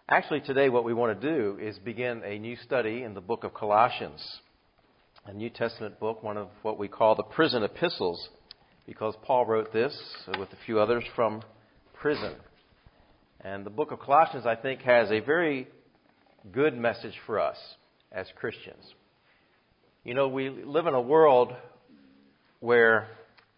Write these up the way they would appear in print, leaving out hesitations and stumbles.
Actually, today what we want to do is begin a new study in the book of Colossians, a New Testament book, one of what we call the prison epistles, because Paul wrote this with a few others from prison. And the book of Colossians, I think, has a very good message for us as Christians. You know, we live in a world where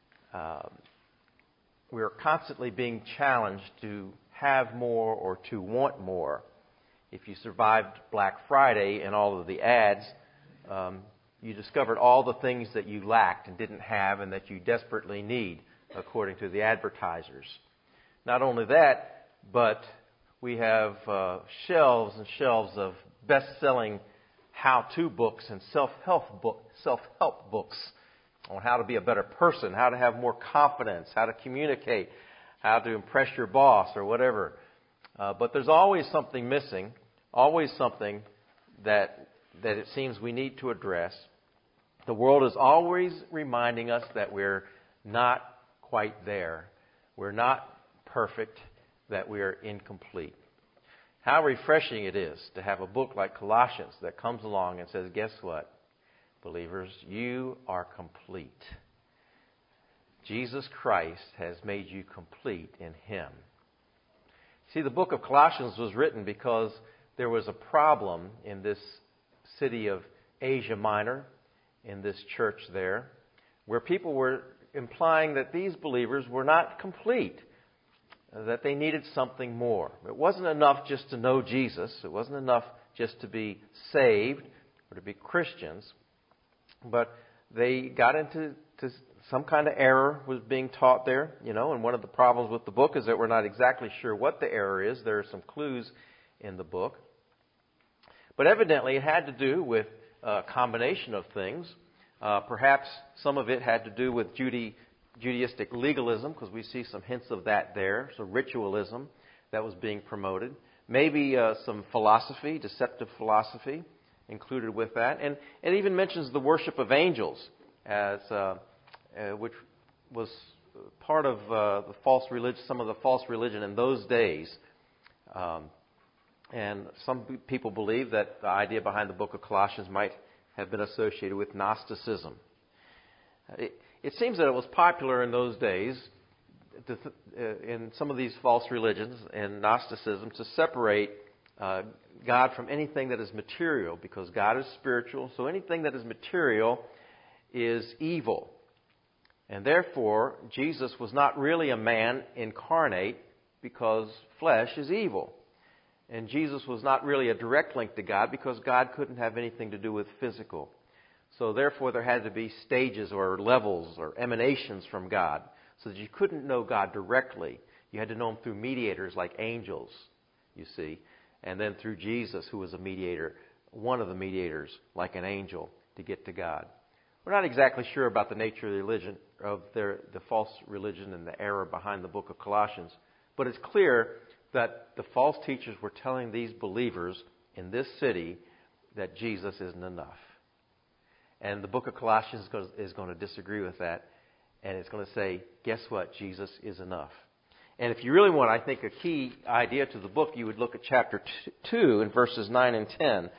we're constantly being challenged to have more or to want more. If you survived Black Friday and all of the ads, you discovered all the things that you lacked and didn't have and that you desperately need, according to the advertisers. Not only that, but we have shelves and shelves of best-selling how-to books and self-help books on how to be a better person, how to have more confidence, how to communicate, how to impress your boss or whatever. But there's always something missing, always something that it seems we need to address. The world is always reminding us that we're not quite there. We're not perfect, that we are incomplete. How refreshing it is to have a book like Colossians that comes along and says, guess what, believers, you are complete. Jesus Christ has made you complete in Him. See, the book of Colossians was written because there was a problem in this city of Asia Minor, in this church there, where people were implying that these believers were not complete, that they needed something more. It wasn't enough just to know Jesus. It wasn't enough just to be saved or to be Christians. But they got into some kind of error was being taught there, and one of the problems with the book is that we're not exactly sure what the error is. There are some clues in the book. But evidently it had to do with a combination of things. Perhaps some of it had to do with Judaistic legalism, because we see some hints of that there, so ritualism that was being promoted. Maybe some philosophy, deceptive philosophy included with that. And it even mentions the worship of angels, as which was part of the false religion, some of the false religion in those days. And some people believe that the idea behind the book of Colossians might have been associated with Gnosticism. It seems that it was popular in those days, in some of these false religions and Gnosticism, to separate God from anything that is material, because God is spiritual, so anything that is material is evil. And therefore, Jesus was not really a man incarnate, because flesh is evil. And Jesus was not really a direct link to God, because God couldn't have anything to do with physical. So therefore, there had to be stages or levels or emanations from God, so that you couldn't know God directly. You had to know Him through mediators like angels, you see, and then through Jesus, who was a mediator, one of the mediators, like an angel, to get to God. We're not exactly sure about the nature of the religion, of the false religion and the error behind the book of Colossians, but it's clear that the false teachers were telling these believers in this city that Jesus isn't enough. And the book of Colossians is going to disagree with that, and it's going to say, guess what? Jesus is enough. And if you really want, I think, a key idea to the book, you would look at chapter 2 and verses 9 and 10.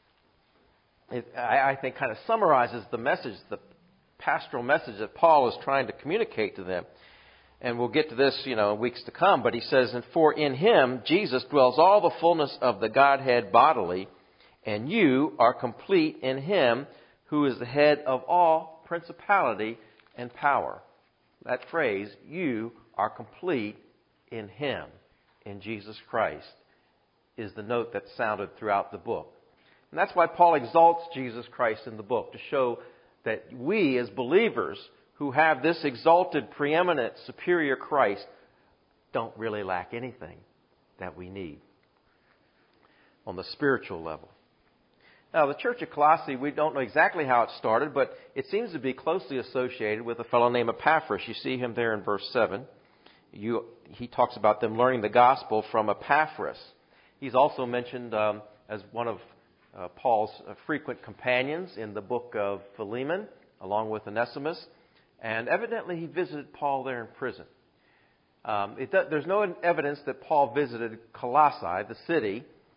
I think kind of summarizes the message, the pastoral message that Paul is trying to communicate to them. And we'll get to this, in weeks to come. But he says, and for in Him, Jesus, dwells all the fullness of the Godhead bodily, and you are complete in Him, who is the head of all principality and power. That phrase, you are complete in Him, in Jesus Christ, is the note that's sounded throughout the book. And that's why Paul exalts Jesus Christ in the book, to show that we as believers who have this exalted, preeminent, superior Christ don't really lack anything that we need on the spiritual level. Now, the church of Colossae, we don't know exactly how it started, but it seems to be closely associated with a fellow named Epaphras. You see him there in verse 7. He talks about them learning the gospel from Epaphras. He's also mentioned as one of Paul's frequent companions in the book of Philemon, along with Onesimus. And evidently he visited Paul there in prison. There's no evidence that Paul visited Colossae, the city,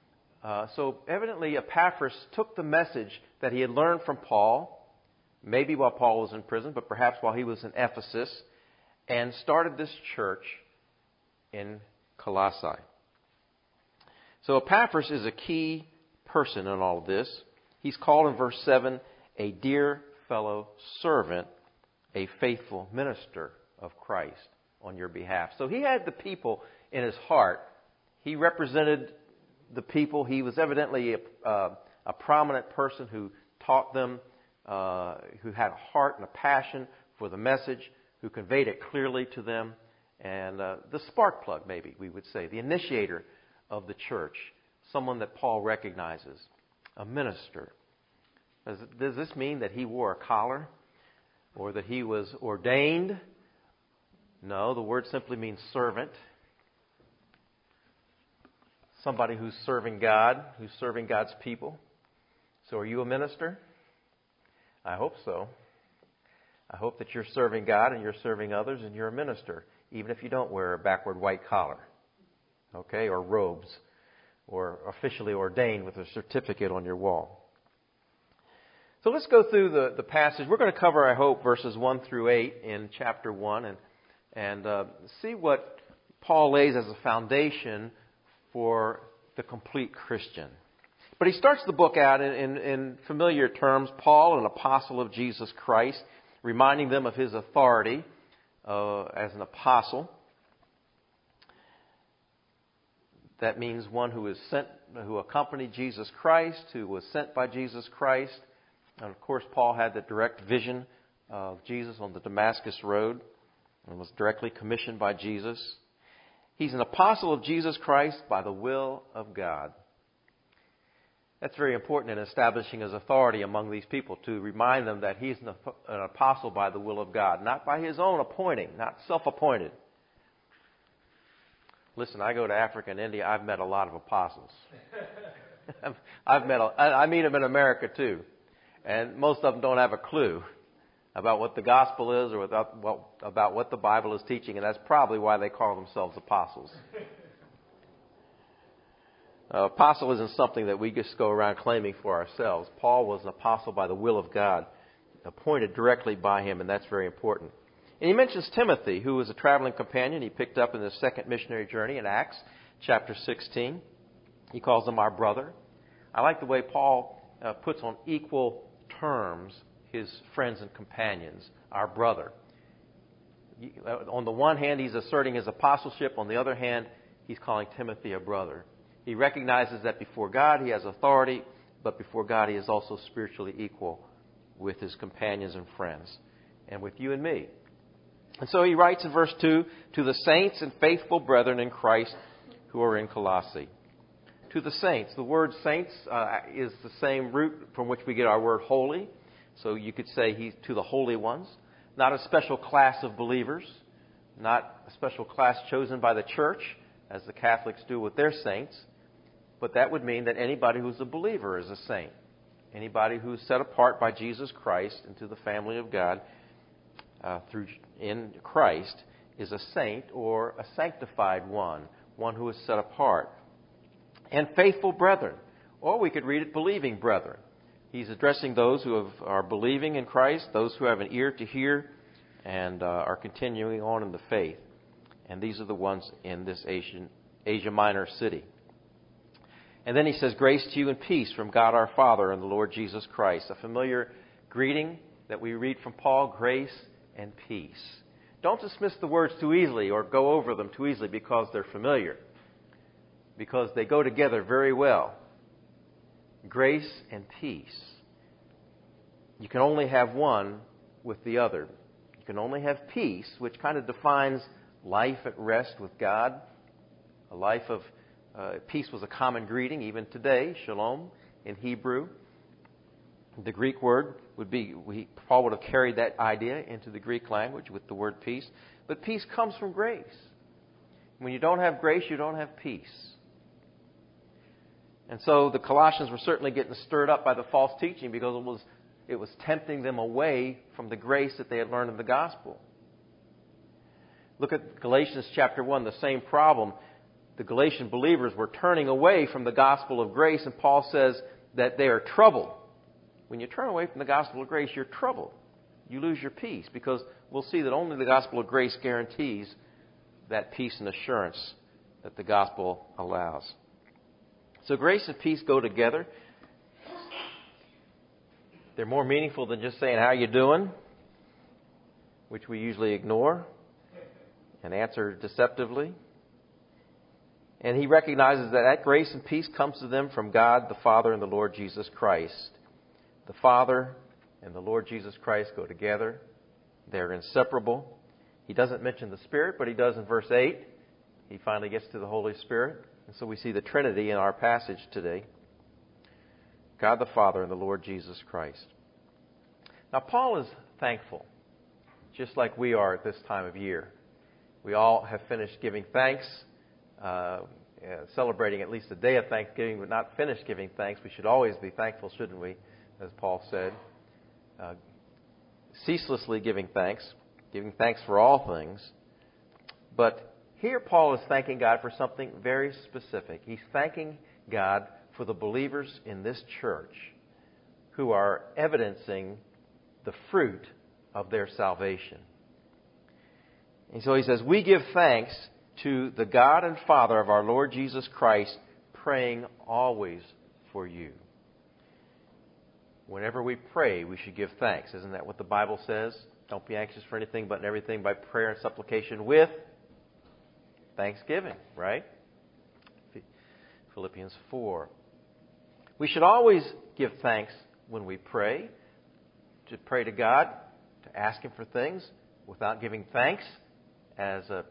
So evidently Epaphras took the message that he had learned from Paul, maybe while Paul was in prison, but perhaps while he was in Ephesus, and started this church in Colossae. So Epaphras is a key person in all of this. He's called in verse 7 a dear fellow servant, a faithful minister of Christ on your behalf. So he had the people in his heart. He represented the people. He was evidently a prominent person who taught them, who had a heart and a passion for the message, who conveyed it clearly to them, and the spark plug, maybe we would say, the initiator of the church, someone that Paul recognizes, a minister. Does this mean that he wore a collar or that he was ordained? No, the word simply means servant. Somebody who's serving God, who's serving God's people. So are you a minister? I hope so. I hope that you're serving God and you're serving others and you're a minister, even if you don't wear a backward white collar, okay, or robes, or officially ordained with a certificate on your wall. So let's go through the passage. We're going to cover, I hope, verses 1 through 8 in chapter 1 and see what Paul lays as a foundation for the complete Christian. But he starts the book out in familiar terms, Paul, an apostle of Jesus Christ, reminding them of his authority as an apostle. That means one who is sent, who accompanied Jesus Christ, who was sent by Jesus Christ. And of course, Paul had the direct vision of Jesus on the Damascus Road and was directly commissioned by Jesus. He's an apostle of Jesus Christ by the will of God. That's very important in establishing his authority among these people, to remind them that he's an apostle by the will of God, not by his own appointing, not self-appointed. Listen, I go to Africa and India, I've met a lot of apostles. I meet them in America too. And most of them don't have a clue about what the gospel is or about what the Bible is teaching, and that's probably why they call themselves apostles. Apostle isn't something that we just go around claiming for ourselves. Paul was an apostle by the will of God, appointed directly by him, and that's very important. And he mentions Timothy, who was a traveling companion he picked up in his second missionary journey in Acts chapter 16. He calls him our brother. I like the way Paul puts on equal terms his friends and companions, our brother. On the one hand, he's asserting his apostleship. On the other hand, he's calling Timothy a brother. He recognizes that before God he has authority, but before God he is also spiritually equal with his companions and friends, and with you and me. And so he writes in verse 2, to the saints and faithful brethren in Christ who are in Colossae. To the saints. The word saints is the same root from which we get our word holy. So you could say he's to the holy ones. Not a special class of believers. Not a special class chosen by the church, as the Catholics do with their saints. But that would mean that anybody who's a believer is a saint. Anybody who's set apart by Jesus Christ into the family of God in Christ is a saint or a sanctified one who is set apart. And faithful brethren, or we could read it believing brethren. He's addressing those who are believing in Christ, those who have an ear to hear and are continuing on in the faith. And these are the ones in this Asia Minor city. And then he says, grace to you and peace from God our Father and the Lord Jesus Christ. A familiar greeting that we read from Paul, grace and peace. Don't dismiss the words too easily or go over them too easily because they're familiar. Because they go together very well. Grace and peace. You can only have one with the other. You can only have peace, which kind of defines life at rest with God. A life of peace was a common greeting even today, shalom in Hebrew. The Greek word would be, Paul would have carried that idea into the Greek language with the word peace. But peace comes from grace. When you don't have grace, you don't have peace. And so the Colossians were certainly getting stirred up by the false teaching because it was tempting them away from the grace that they had learned in the gospel. Look at Galatians chapter 1, the same problem. the Galatian believers were turning away from the gospel of grace, and Paul says that they are troubled. When you turn away from the gospel of grace, you're troubled. You lose your peace, because we'll see that only the gospel of grace guarantees that peace and assurance that the gospel allows. So grace and peace go together. They're more meaningful than just saying, "How you doing?" which we usually ignore and answer deceptively. And he recognizes that grace and peace comes to them from God the Father and the Lord Jesus Christ. The Father and the Lord Jesus Christ go together. They're inseparable. He doesn't mention the Spirit, but he does in verse 8. He finally gets to the Holy Spirit. And so we see the Trinity in our passage today. God the Father and the Lord Jesus Christ. Now, Paul is thankful, just like we are at this time of year. We all have finished giving thanks, celebrating at least a day of Thanksgiving, but not finished giving thanks. We should always be thankful, shouldn't we, as Paul said. Ceaselessly giving thanks for all things. But here Paul is thanking God for something very specific. He's thanking God for the believers in this church who are evidencing the fruit of their salvation. And so he says, "We give thanks to the God and Father of our Lord Jesus Christ, praying always for you." Whenever we pray, we should give thanks. Isn't that what the Bible says? Don't be anxious for anything, but in everything by prayer and supplication with thanksgiving, right? Philippians 4. We should always give thanks when we pray. To pray to God, to ask Him for things without giving thanks as a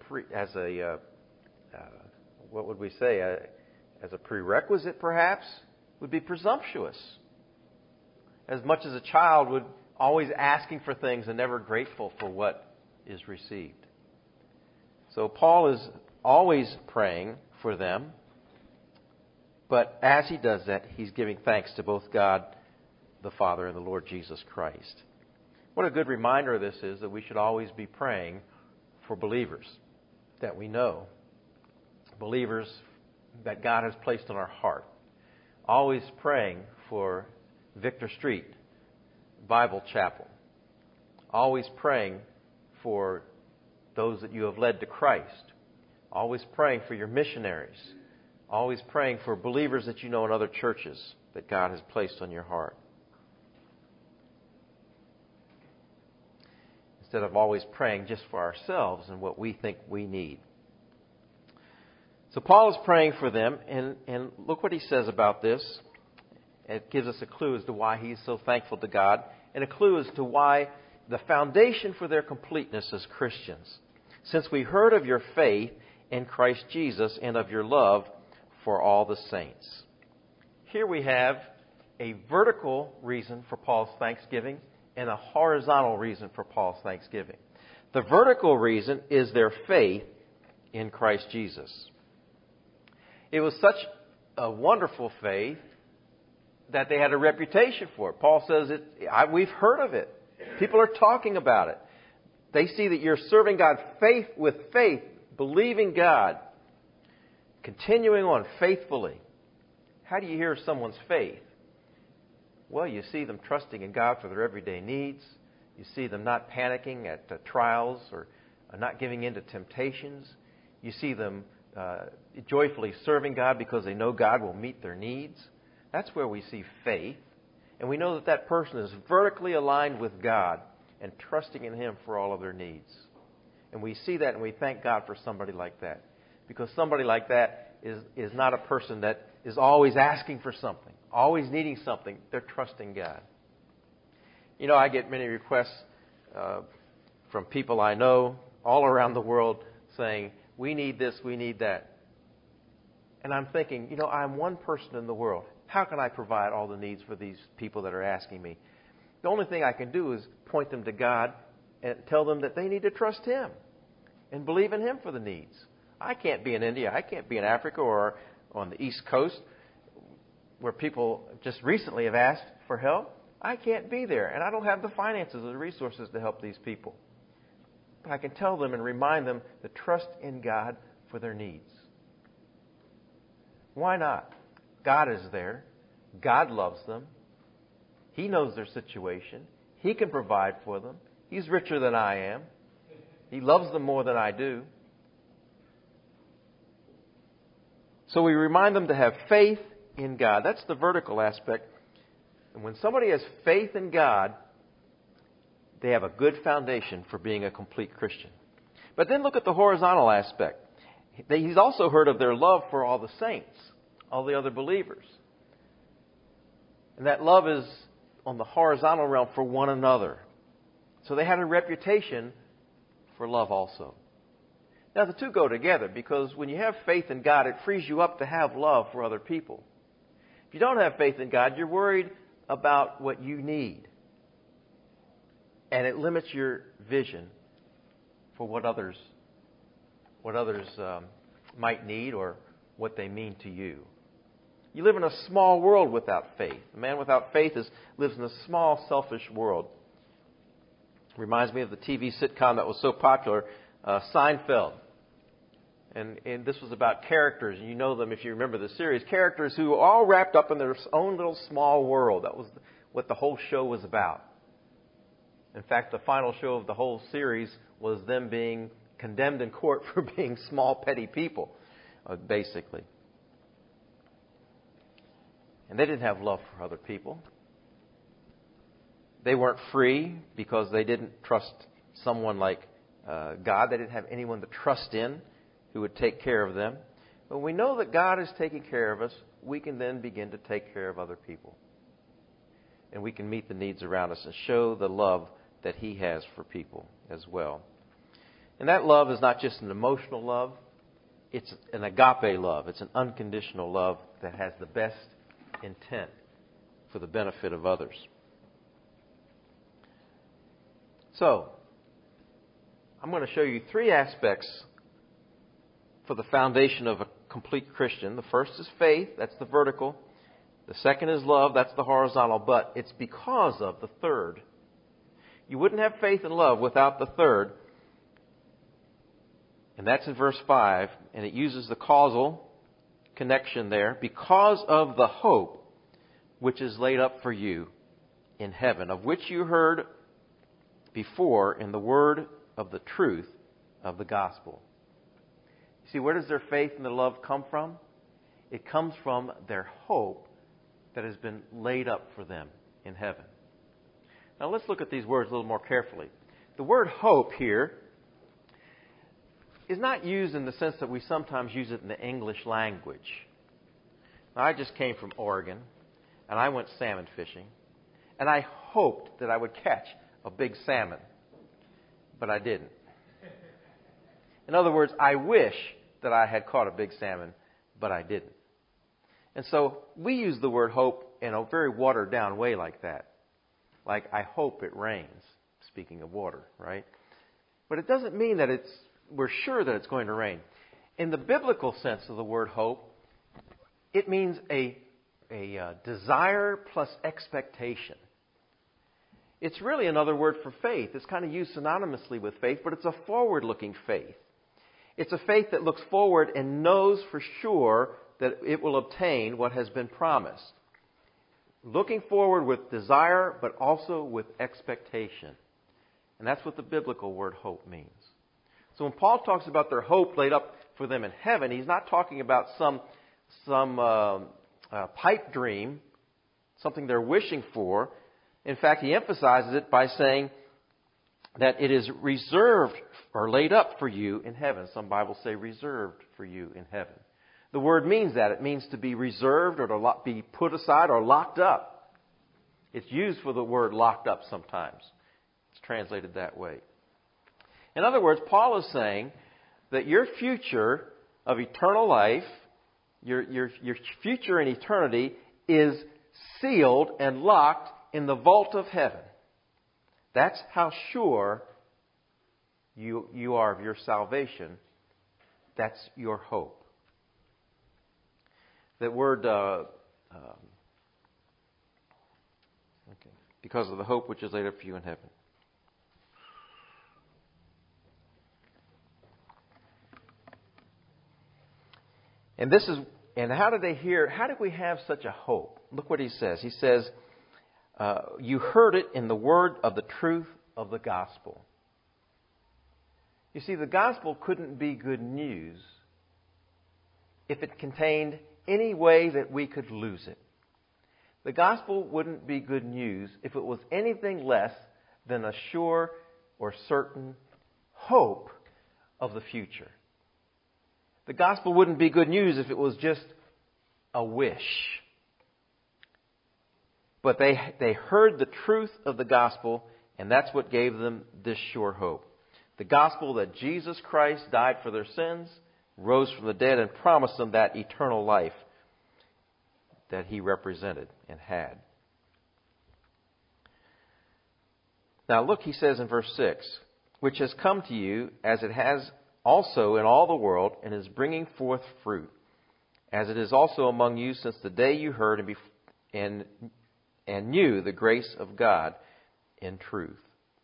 what would we say? As a prerequisite, perhaps, would be presumptuous. As much as a child would always asking for things and never grateful for what is received. So Paul is always praying for them, but as he does that, he's giving thanks to both God the Father and the Lord Jesus Christ. What a good reminder this is, that we should always be praying for believers that we know, believers that God has placed in our heart. Always praying for Victor Street Bible Chapel. Always praying for those that you have led to Christ. Always praying for your missionaries. Always praying for believers that you know in other churches that God has placed on your heart. Instead of always praying just for ourselves and what we think we need. So Paul is praying for them, and look what he says about this. It gives us a clue as to why he's so thankful to God, and a clue as to why the foundation for their completeness as Christians. Since we heard of your faith in Christ Jesus and of your love for all the saints. Here we have a vertical reason for Paul's thanksgiving and a horizontal reason for Paul's thanksgiving. The vertical reason is their faith in Christ Jesus. It was such a wonderful faith that they had a reputation for it. Paul says, we've heard of it. People are talking about it. They see that you're serving God with faith, believing God, continuing on faithfully. How do you hear someone's faith? Well, you see them trusting in God for their everyday needs. You see them not panicking at trials or not giving in to temptations. You see them joyfully serving God because they know God will meet their needs. That's where we see faith. And we know that that person is vertically aligned with God and trusting in Him for all of their needs. And we see that and we thank God for somebody like that. Because somebody like that is not a person that is always asking for something, always needing something. They're trusting God. You know, I get many requests from people I know all around the world saying, we need this, we need that. And I'm thinking, you know, I'm one person in the world. How can I provide all the needs for these people that are asking me? The only thing I can do is point them to God and tell them that they need to trust Him and believe in Him for the needs. I can't be in India. I can't be in Africa or on the East Coast where people just recently have asked for help. I can't be there, and I don't have the finances or the resources to help these people. But I can tell them and remind them to trust in God for their needs. Why not? God is there. God loves them. He knows their situation. He can provide for them. He's richer than I am. He loves them more than I do. So we remind them to have faith in God. That's the vertical aspect. And when somebody has faith in God, they have a good foundation for being a complete Christian. But then look at the horizontal aspect. He's also heard of their love for all the saints, all the other believers. And that love is on the horizontal realm for one another. So they had a reputation for love also. Now the two go together, because when you have faith in God, it frees you up to have love for other people. If you don't have faith in God, you're worried about what you need. And it limits your vision for what others might need or what they mean to you. You live in a small world without faith. A man without faith lives in a small, selfish world. Reminds me of the TV sitcom that was so popular, Seinfeld. And this was about characters, and you know them if you remember the series. Characters who were all wrapped up in their own little small world. That was what the whole show was about. In fact, the final show of the whole series was them being condemned in court for being small, petty people, basically. And they didn't have love for other people. They weren't free because they didn't trust someone like God. They didn't have anyone to trust in who would take care of them. When we know that God is taking care of us, we can then begin to take care of other people. And we can meet the needs around us and show the love that He has for people as well. And that love is not just an emotional love. It's an agape love. It's an unconditional love that has the best intent for the benefit of others. So, I'm going to show you three aspects for the foundation of a complete Christian. The first is faith. That's the vertical. The second is love. That's the horizontal. But it's because of the third. You wouldn't have faith and love without the third. And that's in verse 5. And it uses the causal connection there. Because of the hope which is laid up for you in heaven, of which you heard before in the word of the truth of the gospel. See, where does their faith and their love come from? It comes from their hope that has been laid up for them in heaven. Now let's look at these words a little more carefully. The word hope here is not used in the sense that we sometimes use it in the English language. Now, I just came from Oregon, and I went salmon fishing, and I hoped that I would catch a big salmon, but I didn't. In other words, I wish that I had caught a big salmon, but I didn't. And so we use the word hope in a very watered down way like that. Like, I hope it rains, speaking of water, right? But it doesn't mean that we're sure that it's going to rain. In the biblical sense of the word hope, it means a desire plus expectation. It's really another word for faith. It's kind of used synonymously with faith, but it's a forward-looking faith. It's a faith that looks forward and knows for sure that it will obtain what has been promised. Looking forward with desire, but also with expectation. And that's what the biblical word hope means. So when Paul talks about their hope laid up for them in heaven, he's not talking about some pipe dream, something they're wishing for. In fact, he emphasizes it by saying that it is reserved or laid up for you in heaven. Some Bibles say reserved for you in heaven. The word means that. It means to be reserved or to be put aside or locked up. It's used for the word locked up sometimes. It's translated that way. In other words, Paul is saying that your future of eternal life, your future in eternity is sealed and locked in the vault of heaven. That's how sure you are of your salvation. That's your hope. That word, because of the hope which is laid up for you in heaven. And this is And how did they hear? How did we have such a hope? Look what he says. He says, you heard it in the word of the truth of the gospel. You see, the gospel couldn't be good news if it contained any way that we could lose it. The gospel wouldn't be good news if it was anything less than a sure or certain hope of the future. The gospel wouldn't be good news if it was just a wish. But they heard the truth of the gospel, and that's what gave them this sure hope. The gospel that Jesus Christ died for their sins, rose from the dead, and promised them that eternal life that he represented and had. Now look, he says in verse 6, which has come to you as it has also in all the world, and is bringing forth fruit, as it is also among you since the day you heard and knew the grace of God in truth.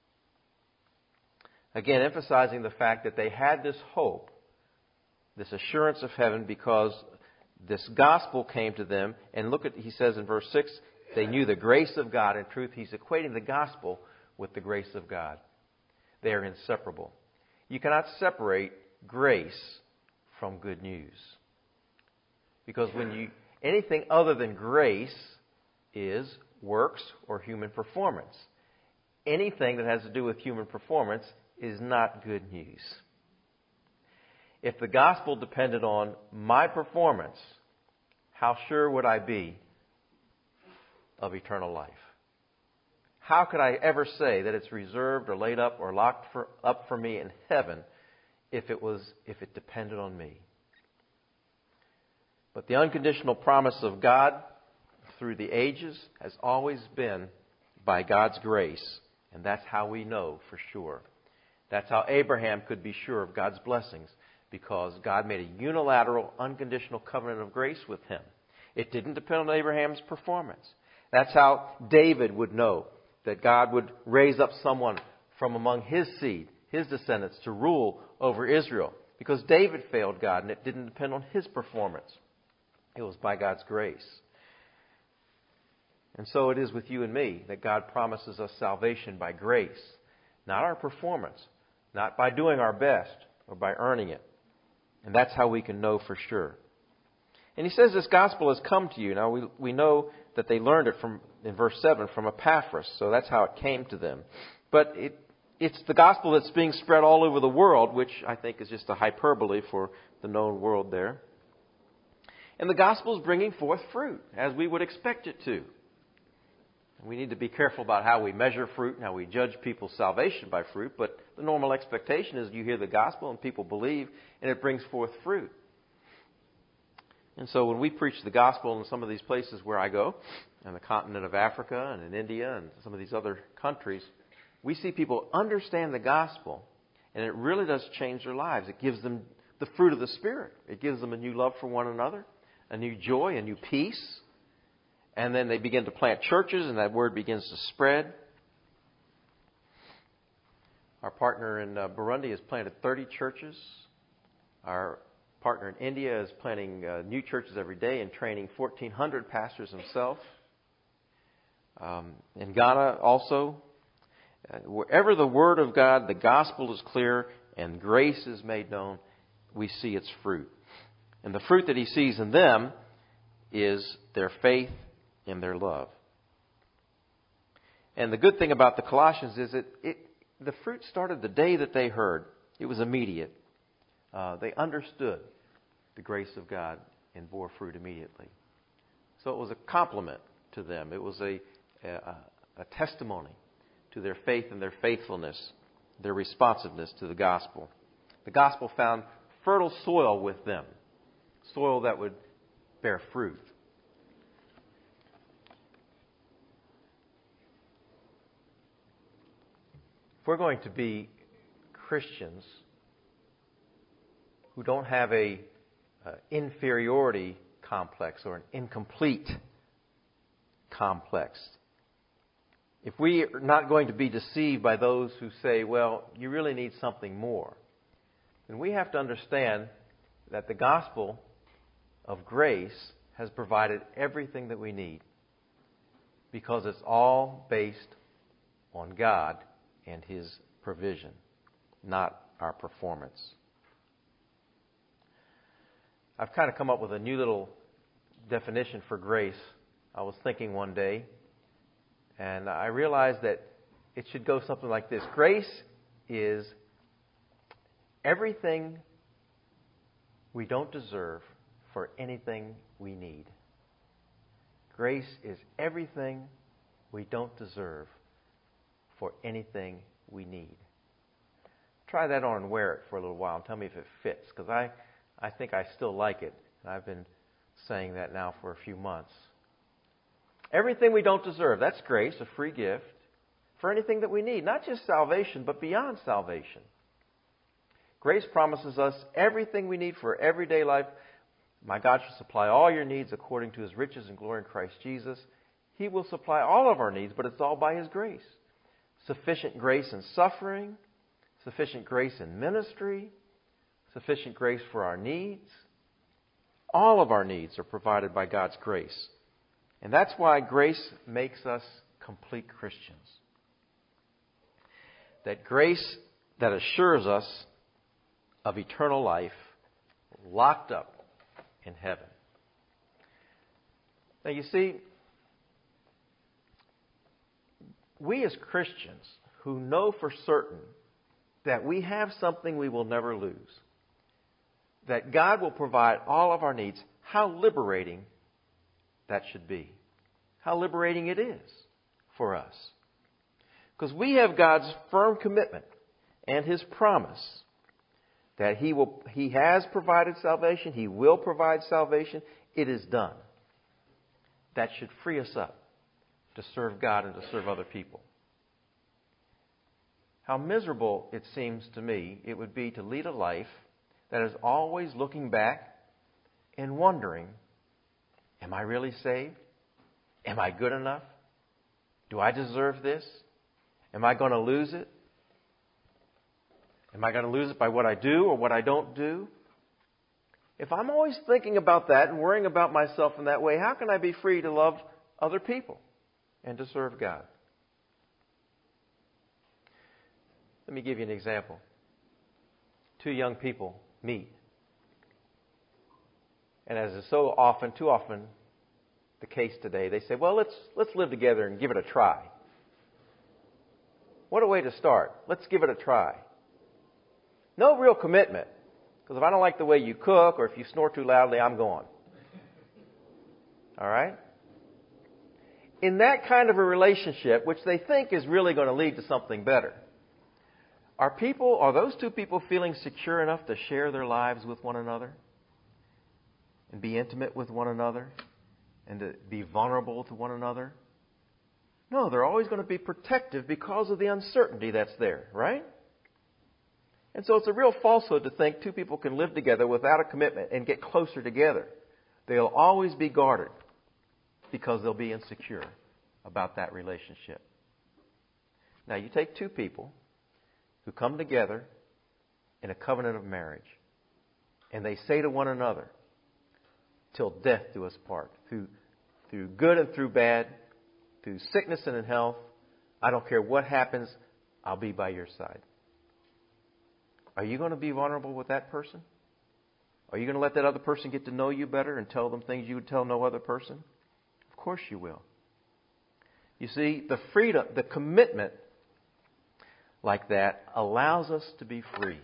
Again, emphasizing the fact that they had this hope, this assurance of heaven, because this gospel came to them. And look at, he says in verse 6, they knew the grace of God in truth. He's equating the gospel with the grace of God. They are inseparable. You cannot separate grace from good news. Because anything other than grace is works or human performance. Anything that has to do with human performance is not good news. If the gospel depended on my performance, how sure would I be of eternal life? How could I ever say that it's reserved or laid up or locked up for me in heaven if it depended on me? But the unconditional promise of God through the ages has always been by God's grace, and that's how we know for sure. That's how Abraham could be sure of God's blessings, because God made a unilateral, unconditional covenant of grace with him. It didn't depend on Abraham's performance. That's how David would know that God would raise up someone from among his seed, his descendants, to rule over Israel. Because David failed God, and it didn't depend on his performance. It was by God's grace. And so it is with you and me, that God promises us salvation by grace, not our performance, not by doing our best or by earning it. And that's how we can know for sure. And he says this gospel has come to you. Now we know that they learned it in verse 7 from Epaphras, so that's how it came to them. But it's the gospel that's being spread all over the world, which I think is just a hyperbole for the known world there. And the gospel is bringing forth fruit, as we would expect it to. We need to be careful about how we measure fruit and how we judge people's salvation by fruit, but the normal expectation is you hear the gospel and people believe, and it brings forth fruit. And so when we preach the gospel in some of these places where I go, in the continent of Africa and in India and some of these other countries, we see people understand the gospel, and it really does change their lives. It gives them the fruit of the Spirit. It gives them a new love for one another, a new joy, a new peace. And then they begin to plant churches, and that word begins to spread. Our partner in Burundi has planted 30 churches. Our partner in India is planting new churches every day and training 1,400 pastors himself. In Ghana also. Wherever the Word of God, the gospel is clear, and grace is made known, we see its fruit. And the fruit that he sees in them is their faith and their love. And the good thing about the Colossians is that the fruit started the day that they heard. It was immediate. They understood the grace of God and bore fruit immediately. So it was a compliment to them. It was a testimony to their faith and their faithfulness, their responsiveness to the gospel. The gospel found fertile soil with them, soil that would bear fruit. If we're going to be Christians who don't have a inferiority complex or an incomplete complex, if we are not going to be deceived by those who say, well, you really need something more, then we have to understand that the gospel of grace has provided everything that we need because it's all based on God and His provision, not our performance. I've kind of come up with a new little definition for grace. I was thinking one day, and I realized that it should go something like this. Grace is everything we don't deserve for anything we need. Grace is everything we don't deserve for anything we need. Try that on and wear it for a little while and tell me if it fits, because I think I still like it. And I've been saying that now for a few months. Everything we don't deserve, that's grace, a free gift, for anything that we need. Not just salvation, but beyond salvation. Grace promises us everything we need for everyday life. My God shall supply all your needs according to His riches and glory in Christ Jesus. He will supply all of our needs, but it's all by His grace. Sufficient grace in suffering, sufficient grace in ministry, sufficient grace for our needs. All of our needs are provided by God's grace. And that's why grace makes us complete Christians. That grace that assures us of eternal life locked up in heaven. Now you see, we as Christians who know for certain that we have something we will never lose, that God will provide all of our needs, how liberating that should be. How liberating it is for us. Because we have God's firm commitment and His promise that He has provided salvation, He will provide salvation. It is done. That should free us up to serve God and to serve other people. How miserable it seems to me it would be to lead a life that is always looking back and wondering, am I really saved? Am I good enough? Do I deserve this? Am I going to lose it? Am I going to lose it by what I do or what I don't do? If I'm always thinking about that and worrying about myself in that way, how can I be free to love other people and to serve God? Let me give you an example. Two young people meet. And as is so often, too often the case today, they say, well, let's live together and give it a try. What a way to start. Let's give it a try. No real commitment. Because if I don't like the way you cook or if you snore too loudly, I'm gone. All right? In that kind of a relationship, which they think is really going to lead to something better, are those two people feeling secure enough to share their lives with one another? And be intimate with one another? And to be vulnerable to one another? No, they're always going to be protective because of the uncertainty that's there, right? And so it's a real falsehood to think two people can live together without a commitment and get closer together. They'll always be guarded because they'll be insecure about that relationship. Now, you take two people who come together in a covenant of marriage, and they say to one another, till death do us part, through good and through bad, through sickness and in health, I don't care what happens, I'll be by your side. Are you going to be vulnerable with that person? Are you going to let that other person get to know you better and tell them things you would tell no other person? Of course you will. You see, the freedom, the commitment like that allows us to be free.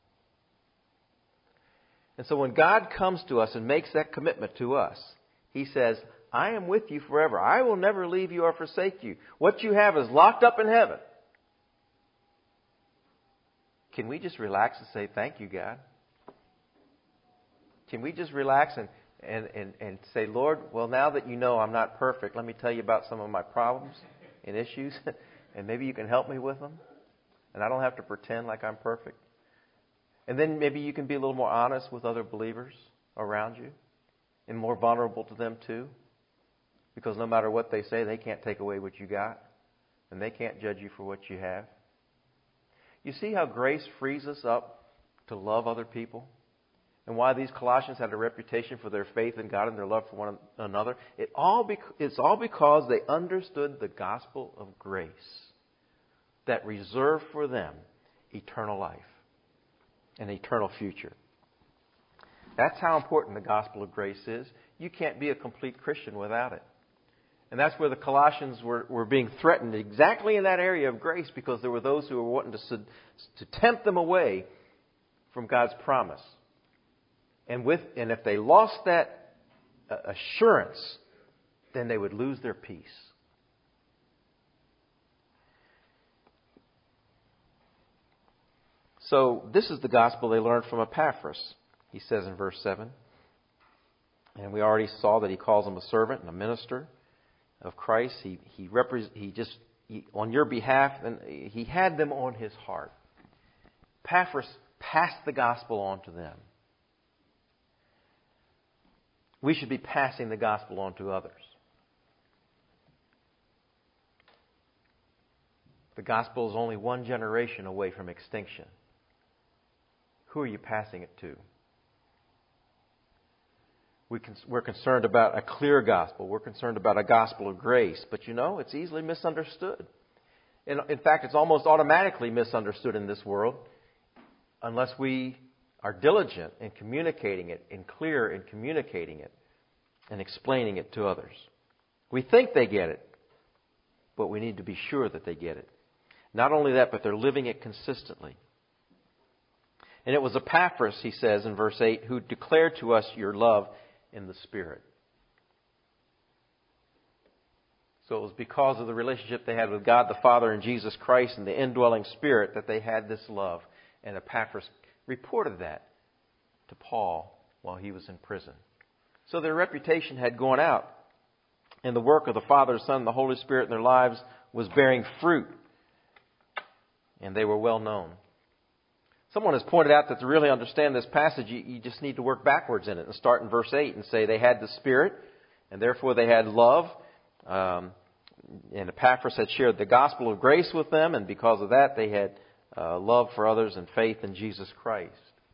And so when God comes to us and makes that commitment to us, He says, I am with you forever. I will never leave you or forsake you. What you have is locked up in heaven. Can we just relax and say, thank you, God? Can we just relax and say, Lord, well, now that you know I'm not perfect, let me tell you about some of my problems and issues, and maybe you can help me with them, and I don't have to pretend like I'm perfect. And then maybe you can be a little more honest with other believers around you and more vulnerable to them too, because no matter what they say, they can't take away what you got, and they can't judge you for what you have. You see how grace frees us up to love other people and why these Colossians had a reputation for their faith in God and their love for one another? It's all because they understood the gospel of grace that reserved for them eternal life, an eternal future. That's how important the gospel of grace is. You can't be a complete Christian without it. And that's where the Colossians were being threatened, exactly in that area of grace, because there were those who were wanting to tempt them away from God's promise. And if they lost that assurance, then they would lose their peace. So this is the gospel they learned from Epaphras, he says in verse 7. And we already saw that he calls him a servant and a minister of Christ. He on your behalf, and he had them on his heart. Epaphras passed the gospel on to them. We should be passing the gospel on to others. The gospel is only one generation away from extinction. Who are you passing it to? We're concerned about a clear gospel. We're concerned about a gospel of grace. But it's easily misunderstood. And in fact, it's almost automatically misunderstood in this world unless we are diligent in communicating it, and clear in communicating it, and explaining it to others. We think they get it, but we need to be sure that they get it. Not only that, but they're living it consistently. And it was Epaphras, he says in verse 8, who declared to us your love in the Spirit. So it was because of the relationship they had with God the Father and Jesus Christ and the indwelling Spirit that they had this love. And Epaphras reported that to Paul while he was in prison. So their reputation had gone out, and the work of the Father, Son, and the Holy Spirit in their lives was bearing fruit, and they were well known. Someone has pointed out that to really understand this passage, you just need to work backwards in it and start in verse 8 and say they had the Spirit, and therefore they had love. And Epaphras had shared the gospel of grace with them, and because of that they had love for others and faith in Jesus Christ.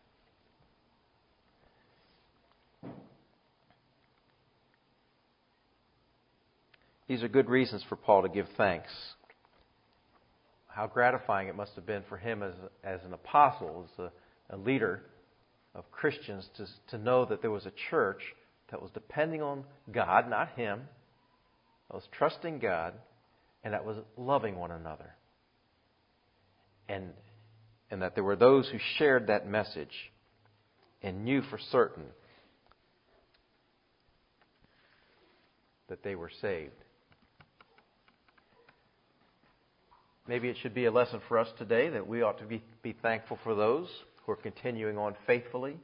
These are good reasons for Paul to give thanks. How gratifying it must have been for him as an apostle, as a leader of Christians, to know that there was a church that was depending on God, not him, that was trusting God, and that was loving one another. And that there were those who shared that message and knew for certain that they were saved. Maybe it should be a lesson for us today that we ought to be thankful for those who are continuing on faithfully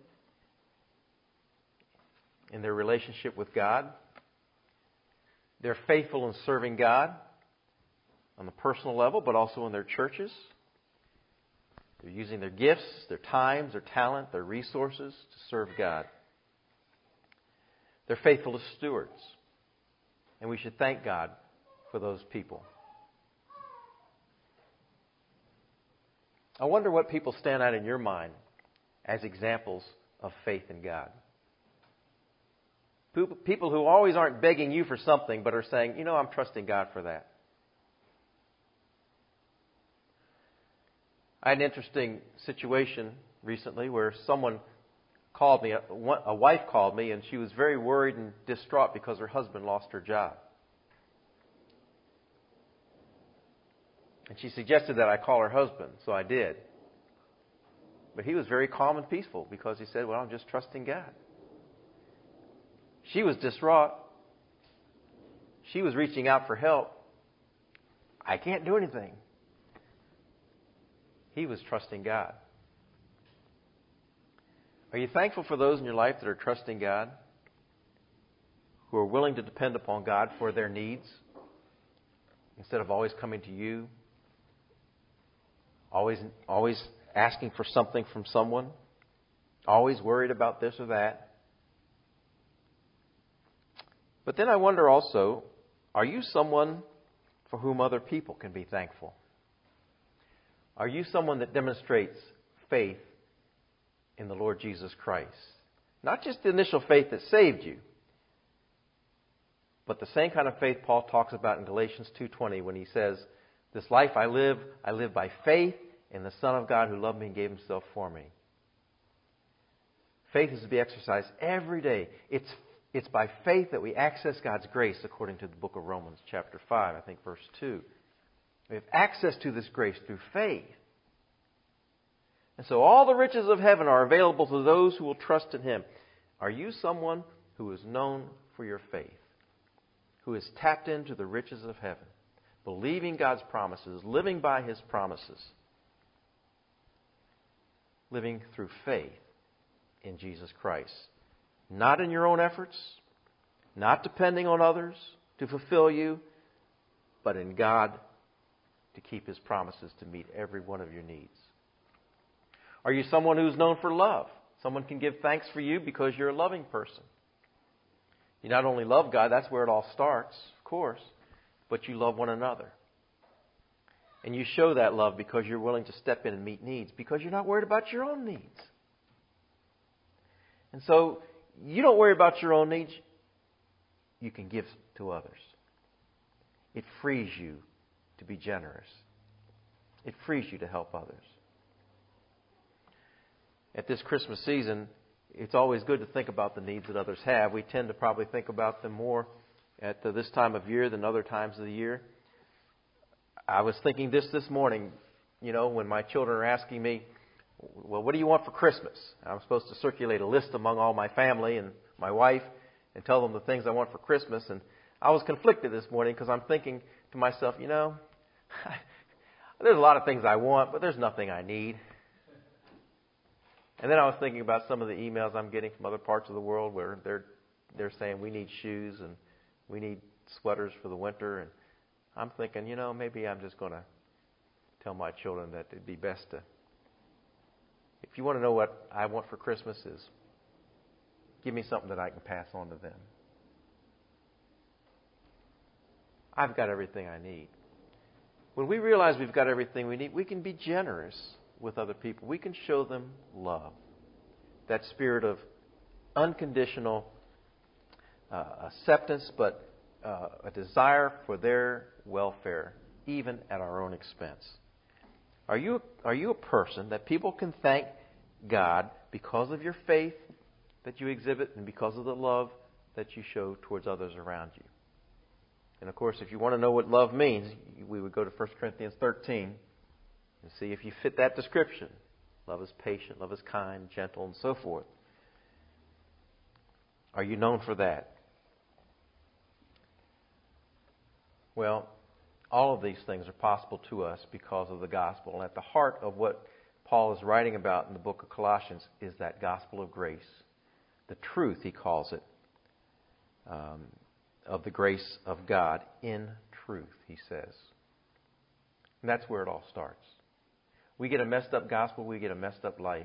in their relationship with God. They're faithful in serving God on the personal level, but also in their churches. They're using their gifts, their times, their talent, their resources to serve God. They're faithful as stewards. And we should thank God for those people. I wonder what people stand out in your mind as examples of faith in God. People who always aren't begging you for something, but are saying, I'm trusting God for that. I had an interesting situation recently where someone called me, a wife called me, and she was very worried and distraught because her husband lost her job. And she suggested that I call her husband, so I did. But he was very calm and peaceful because he said, I'm just trusting God. She was distraught. She was reaching out for help. I can't do anything. He was trusting God. Are you thankful for those in your life that are trusting God? Who are willing to depend upon God for their needs instead of always coming to you? Always asking for something from someone? Always worried about this or that? But then I wonder also, are you someone for whom other people can be thankful? Are you someone that demonstrates faith in the Lord Jesus Christ Not just the initial faith that saved you, but the same kind of faith Paul talks about in Galatians 2:20 when he says, "This life I live by faith in the Son of God who loved me and gave himself for me." Faith is to be exercised every day. It's by faith that we access God's grace, according to the book of Romans, chapter 5, I think verse 2. We have access to this grace through faith. And so all the riches of heaven are available to those who will trust in Him. Are you someone who is known for your faith? Who is tapped into the riches of heaven? Believing God's promises, living by His promises. Living through faith in Jesus Christ. Not in your own efforts, not depending on others to fulfill you, but in God to keep His promises to meet every one of your needs. Are you someone who's known for love? Someone can give thanks for you because you're a loving person. You not only love God, that's where it all starts, of course, but you love one another. And you show that love because you're willing to step in and meet needs, because you're not worried about your own needs. And so, you don't worry about your own needs, you can give to others. It frees you to be generous. It frees you to help others. At this Christmas season, it's always good to think about the needs that others have. We tend to probably think about them more at this time of year than other times of the year. I was thinking this morning, when my children are asking me, well, what do you want for Christmas? I'm supposed to circulate a list among all my family and my wife and tell them the things I want for Christmas. And I was conflicted this morning because I'm thinking to myself, there's a lot of things I want, but there's nothing I need. And then I was thinking about some of the emails I'm getting from other parts of the world where they're saying we need shoes and we need sweaters for the winter. And I'm thinking, maybe I'm just going to tell my children that it'd be best to, if you want to know what I want for Christmas, is give me something that I can pass on to them. I've got everything I need. When we realize we've got everything we need, we can be generous with other people. We can show them love. That spirit of unconditional acceptance, but a desire for their welfare, even at our own expense. Are you a person that people can thank God because of your faith that you exhibit and because of the love that you show towards others around you? And of course, if you want to know what love means, we would go to 1 Corinthians 13 and see if you fit that description. Love is patient, love is kind, gentle, and so forth. Are you known for that? Well, all of these things are possible to us because of the gospel. And at the heart of what Paul is writing about in the book of Colossians is that gospel of grace. The truth, he calls it, of the grace of God in truth, he says. And that's where it all starts. We get a messed up gospel, we get a messed up life.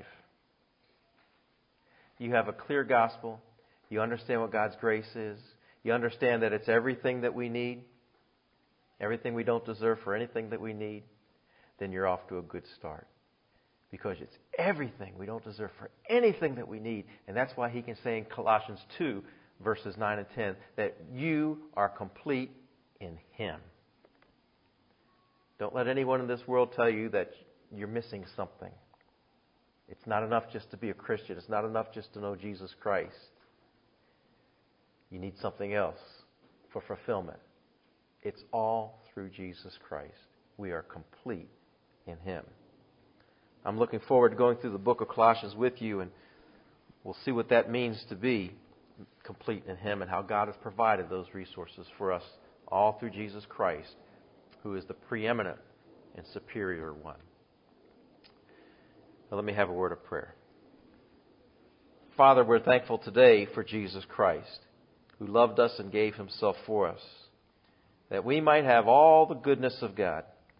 You have a clear gospel. You understand what God's grace is. You understand that it's everything that we need, everything we don't deserve for anything that we need. Then you're off to a good start. Because it's everything we don't deserve for anything that we need. And that's why he can say in Colossians 2, verses 9 and 10, that you are complete in Him. Don't let anyone in this world tell you that you're missing something. It's not enough just to be a Christian. It's not enough just to know Jesus Christ. You need something else for fulfillment. It's all through Jesus Christ. We are complete in Him. I'm looking forward to going through the book of Colossians with you, and we'll see what that means to be complete in Him and how God has provided those resources for us all through Jesus Christ, who is the preeminent and superior one. Now let me have a word of prayer. Father, we're thankful today for Jesus Christ, who loved us and gave Himself for us, that we might have all the goodness of God,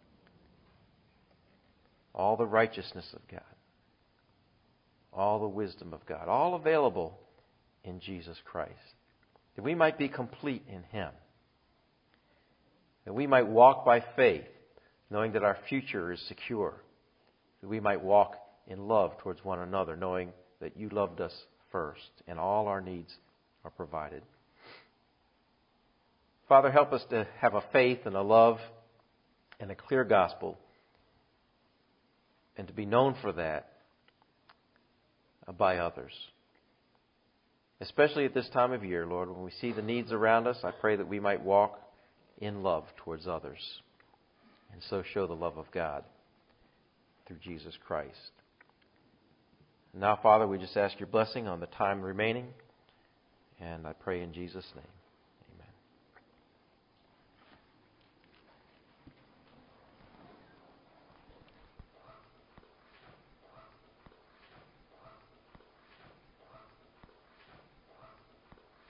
all the righteousness of God, all the wisdom of God, all available in Jesus Christ, that we might be complete in Him, that we might walk by faith, knowing that our future is secure, that we might walk in love towards one another, knowing that You loved us first, and all our needs are provided. Father, help us to have a faith and a love and a clear gospel, and to be known for that by others. Especially at this time of year, Lord, when we see the needs around us, I pray that we might walk in love towards others, and so show the love of God through Jesus Christ. And now, Father, we just ask your blessing on the time remaining, and I pray in Jesus' name.